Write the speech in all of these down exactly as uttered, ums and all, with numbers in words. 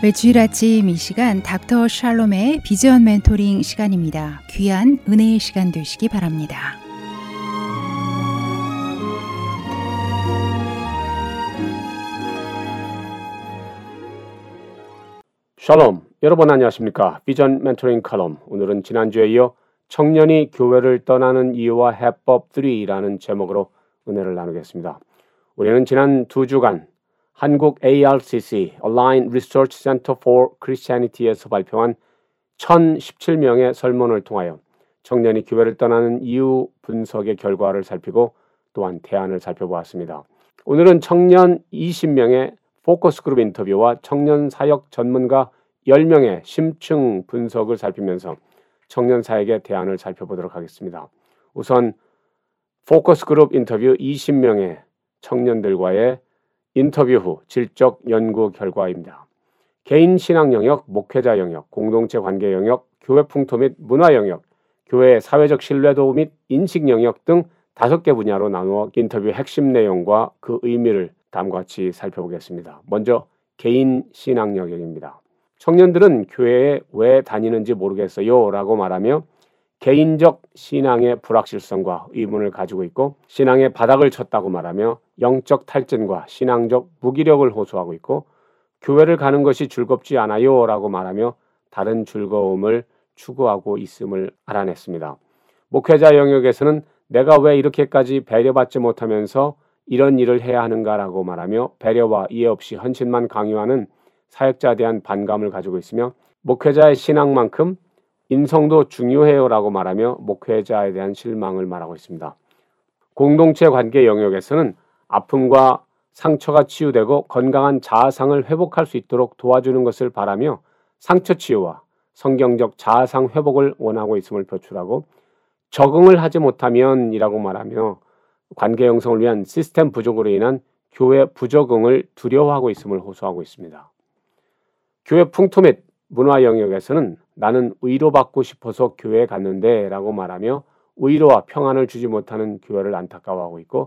매주일 아침 이 시간 닥터 샬롬의 비전 멘토링 시간입니다. 귀한 은혜의 시간 되시기 바랍니다. 샬롬, 여러분 안녕하십니까? 비전 멘토링 칼럼, 오늘은 지난주에 이어 청년이 교회를 떠나는 이유와 해법 삼이라는 제목으로 은혜를 나누겠습니다. 우리는 지난 두 주간 한국 에이알씨씨 Aligned Research Center for Christianity에서 발표한 천십칠 명의 설문을 통하여 청년이 교회를 떠나는 이유 분석의 결과를 살피고 또한 대안을 살펴보았습니다. 오늘은 청년 이십 명의 포커스 그룹 인터뷰와 청년 사역 전문가 열 명의 심층 분석을 살피면서 청년 사역의 대안을 살펴보도록 하겠습니다. 우선 포커스 그룹 인터뷰 이십 명의 청년들과의 인터뷰 후 질적 연구 결과입니다. 개인 신앙 영역, 목회자 영역, 공동체 관계 영역, 교회 풍토 및 문화 영역, 교회의 사회적 신뢰도 및 인식 영역 등 다섯 개 분야로 나누어 인터뷰 핵심 내용과 그 의미를 다음과 같이 살펴보겠습니다. 먼저 개인 신앙 영역입니다. 청년들은 교회에 왜 다니는지 모르겠어요 라고 말하며 개인적 신앙의 불확실성과 의문을 가지고 있고 신앙의 바닥을 쳤다고 말하며 영적 탈진과 신앙적 무기력을 호소하고 있고 교회를 가는 것이 즐겁지 않아요 라고 말하며 다른 즐거움을 추구하고 있음을 알아냈습니다. 목회자 영역에서는 내가 왜 이렇게까지 배려받지 못하면서 이런 일을 해야 하는가라고 말하며 배려와 이해 없이 헌신만 강요하는 사역자에 대한 반감을 가지고 있으며 목회자의 신앙만큼 인성도 중요해요라고 말하며 목회자에 대한 실망을 말하고 있습니다. 공동체 관계 영역에서는 아픔과 상처가 치유되고 건강한 자아상을 회복할 수 있도록 도와주는 것을 바라며 상처 치유와 성경적 자아상 회복을 원하고 있음을 표출하고 적응을 하지 못하면 이라고 말하며 관계 형성을 위한 시스템 부족으로 인한 교회 부적응을 두려워하고 있음을 호소하고 있습니다. 교회 풍토 및 문화 영역에서는 나는 위로받고 싶어서 교회에 갔는데 라고 말하며 위로와 평안을 주지 못하는 교회를 안타까워하고 있고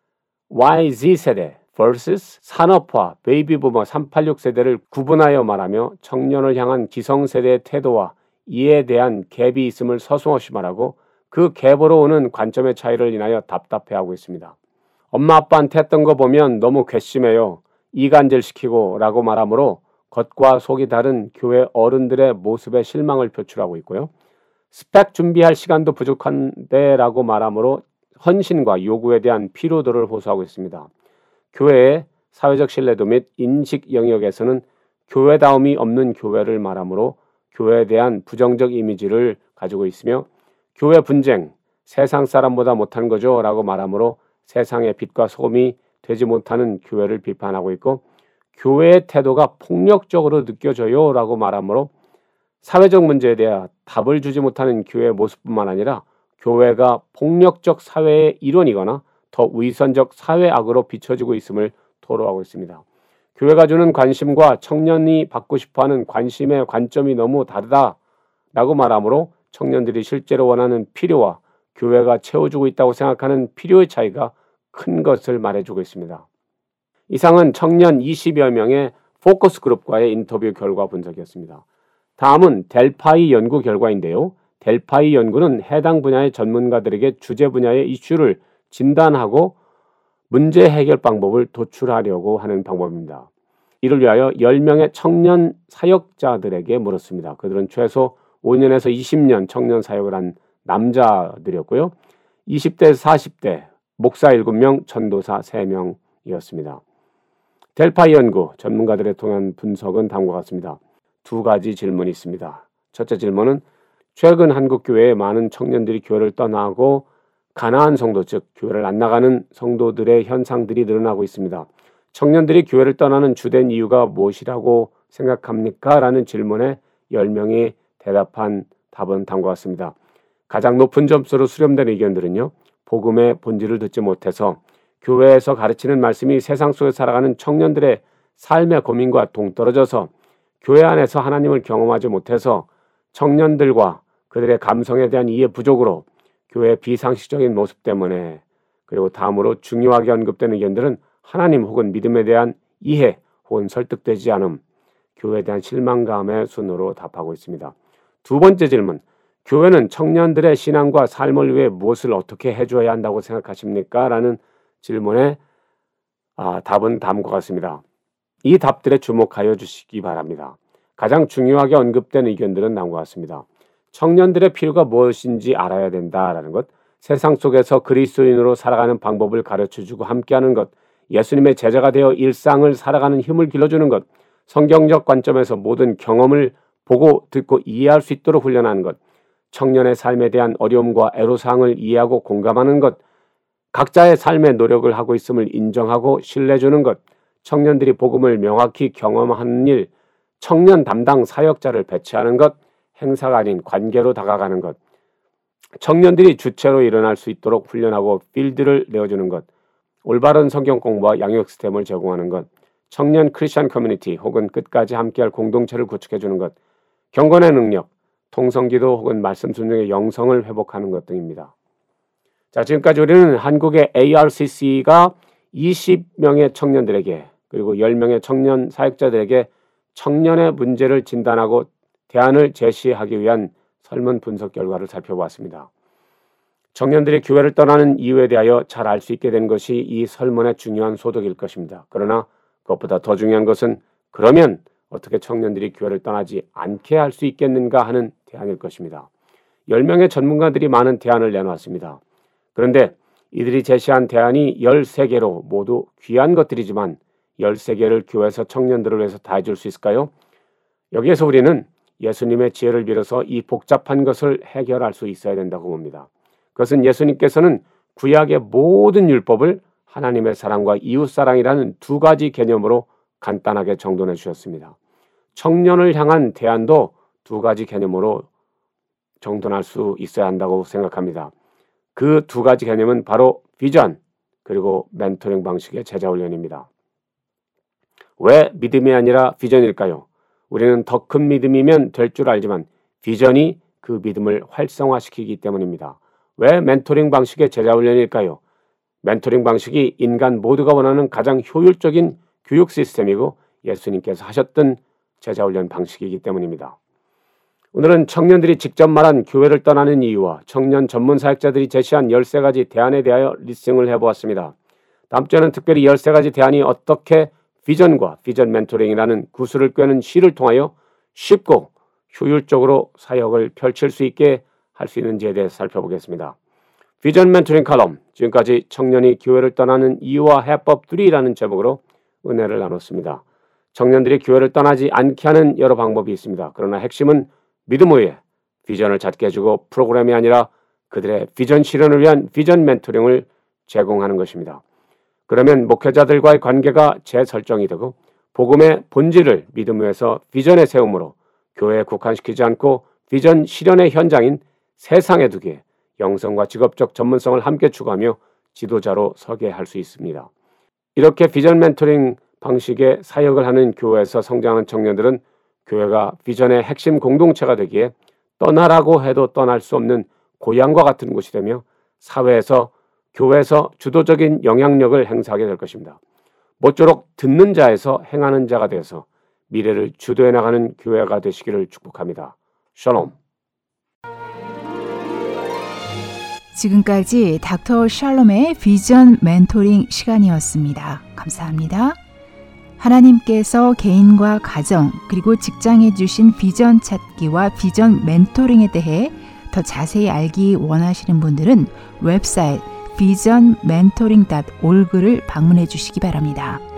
와이지 세대 vs 산업화 베이비부머 삼팔육 세대를 구분하여 말하며 청년을 향한 기성세대의 태도와 이에 대한 갭이 있음을 서슴없이 말하고 그 갭으로 오는 관점의 차이를 인하여 답답해하고 있습니다. 엄마 아빠한테 했던 거 보면 너무 괘씸해요. 이간질시키고 라고 말하므로 겉과 속이 다른 교회 어른들의 모습에 실망을 표출하고 있고요. 스펙 준비할 시간도 부족한데 라고 말하므로 헌신과 요구에 대한 피로도를 호소하고 있습니다. 교회의 사회적 신뢰도 및 인식 영역에서는 교회다움이 없는 교회를 말하므로 교회에 대한 부정적 이미지를 가지고 있으며 교회 분쟁, 세상 사람보다 못한 거죠 라고 말하므로 세상의 빛과 소금이 되지 못하는 교회를 비판하고 있고 교회의 태도가 폭력적으로 느껴져요 라고 말하므로 사회적 문제에 대해 답을 주지 못하는 교회의 모습뿐만 아니라 교회가 폭력적 사회의 일원이거나 더 위선적 사회악으로 비춰지고 있음을 토로하고 있습니다. 교회가 주는 관심과 청년이 받고 싶어하는 관심의 관점이 너무 다르다라고 말하므로 청년들이 실제로 원하는 필요와 교회가 채워주고 있다고 생각하는 필요의 차이가 큰 것을 말해주고 있습니다. 이상은 청년 이십여 명의 포커스 그룹과의 인터뷰 결과 분석이었습니다. 다음은 델파이 연구 결과인데요. 델파이 연구는 해당 분야의 전문가들에게 주제 분야의 이슈를 진단하고 문제 해결 방법을 도출하려고 하는 방법입니다. 이를 위하여 열 명의 청년 사역자들에게 물었습니다. 그들은 최소 오 년에서 이십 년 청년 사역을 한 남자들이었고요. 이십 대에서 사십 대, 목사 일곱 명, 전도사 세 명이었습니다. 델파이 연구 전문가들의 통한 분석은 다음과 같습니다. 두 가지 질문이 있습니다. 첫째 질문은 최근 한국 교회에 많은 청년들이 교회를 떠나고 가나안 성도, 즉 교회를 안 나가는 성도들의 현상들이 늘어나고 있습니다. 청년들이 교회를 떠나는 주된 이유가 무엇이라고 생각합니까? 라는 질문에 열 명이 대답한 답은 다음과 같습니다. 가장 높은 점수로 수렴된 의견들은요. 복음의 본질을 듣지 못해서 교회에서 가르치는 말씀이 세상 속에 살아가는 청년들의 삶의 고민과 동떨어져서 교회 안에서 하나님을 경험하지 못해서 청년들과 그들의 감성에 대한 이해 부족으로 교회의 비상식적인 모습 때문에 그리고 다음으로 중요하게 언급되는 의견들은 하나님 혹은 믿음에 대한 이해 혹은 설득되지 않음, 교회에 대한 실망감의 순으로 답하고 있습니다. 두 번째 질문, 교회는 청년들의 신앙과 삶을 위해 무엇을 어떻게 해줘야 한다고 생각하십니까? 라는 질문에 아, 답은 다음과 같습니다. 이 답들에 주목하여 주시기 바랍니다. 가장 중요하게 언급된 의견들은 다음과 같습니다. 청년들의 필요가 무엇인지 알아야 된다라는 것, 세상 속에서 그리스도인으로 살아가는 방법을 가르쳐주고 함께하는 것, 예수님의 제자가 되어 일상을 살아가는 힘을 길러주는 것, 성경적 관점에서 모든 경험을 보고 듣고 이해할 수 있도록 훈련하는 것, 청년의 삶에 대한 어려움과 애로사항을 이해하고 공감하는 것, 각자의 삶의 노력을 하고 있음을 인정하고 신뢰주는 것, 청년들이 복음을 명확히 경험하는 일, 청년 담당 사역자를 배치하는 것, 행사가 아닌 관계로 다가가는 것, 청년들이 주체로 일어날 수 있도록 훈련하고 필드를 내어주는 것, 올바른 성경 공부와 양육 시스템을 제공하는 것, 청년 크리스천 커뮤니티 혹은 끝까지 함께할 공동체를 구축해주는 것, 경건의 능력, 통성기도 혹은 말씀 순종의 영성을 회복하는 것 등입니다. 자, 지금까지 우리는 한국의 에이알씨씨가 이십 명의 청년들에게 그리고 열 명의 청년 사역자들에게 청년의 문제를 진단하고 대안을 제시하기 위한 설문 분석 결과를 살펴보았습니다. 청년들이 교회를 떠나는 이유에 대하여 잘 알 수 있게 된 것이 이 설문의 중요한 소득일 것입니다. 그러나 그것보다 더 중요한 것은 그러면 어떻게 청년들이 교회를 떠나지 않게 할 수 있겠는가 하는 대안일 것입니다. 열 명의 전문가들이 많은 대안을 내놓았습니다. 그런데 이들이 제시한 대안이 열세 개로 모두 귀한 것들이지만 열세 개를 교회에서 청년들을 위해서 다 해줄 수 있을까요? 여기에서 우리는 예수님의 지혜를 빌어서 이 복잡한 것을 해결할 수 있어야 된다고 봅니다. 그것은 예수님께서는 구약의 모든 율법을 하나님의 사랑과 이웃사랑이라는 두 가지 개념으로 간단하게 정돈해 주셨습니다. 청년을 향한 대안도 두 가지 개념으로 정돈할 수 있어야 한다고 생각합니다. 그 두 가지 개념은 바로 비전 그리고 멘토링 방식의 제자훈련입니다. 왜 믿음이 아니라 비전일까요? 우리는 더 큰 믿음이면 될 줄 알지만 비전이 그 믿음을 활성화시키기 때문입니다. 왜 멘토링 방식의 제자훈련일까요? 멘토링 방식이 인간 모두가 원하는 가장 효율적인 교육 시스템이고 예수님께서 하셨던 제자훈련 방식이기 때문입니다. 오늘은 청년들이 직접 말한 교회를 떠나는 이유와 청년 전문 사역자들이 제시한 열세 가지 대안에 대하여 리스팅을 해보았습니다. 다음 주에는 특별히 열세 가지 대안이 어떻게 비전과 비전 멘토링이라는 구슬을 꿰는 시를 통하여 쉽고 효율적으로 사역을 펼칠 수 있게 할 수 있는지에 대해 살펴보겠습니다. 비전 멘토링 칼럼, 지금까지 청년이 교회를 떠나는 이유와 해법들이라는 제목으로 은혜를 나눴습니다. 청년들이 교회를 떠나지 않게 하는 여러 방법이 있습니다. 그러나 핵심은 믿음 위에 비전을 찾게 해주고 프로그램이 아니라 그들의 비전 실현을 위한 비전 멘토링을 제공하는 것입니다. 그러면 목회자들과의 관계가 재설정이 되고 복음의 본질을 믿음 위에서 비전에 세움으로 교회에 국한시키지 않고 비전 실현의 현장인 세상에 두기에 영성과 직업적 전문성을 함께 추구하며 지도자로 서게 할 수 있습니다. 이렇게 비전 멘토링 방식의 사역을 하는 교회에서 성장하는 청년들은 교회가 비전의 핵심 공동체가 되기에 떠나라고 해도 떠날 수 없는 고향과 같은 곳이 되며 사회에서 교회에서 주도적인 영향력을 행사하게 될 것입니다. 모쪼록 듣는 자에서 행하는 자가 되어서 미래를 주도해 나가는 교회가 되시기를 축복합니다. 샬롬. 지금까지 닥터 샬롬의 비전 멘토링 시간이었습니다. 감사합니다. 하나님께서 개인과 가정 그리고 직장에 주신 비전 찾기와 비전 멘토링에 대해 더 자세히 알기 원하시는 분들은 웹사이트 비전 멘토링 닷 오르그를 방문해 주시기 바랍니다.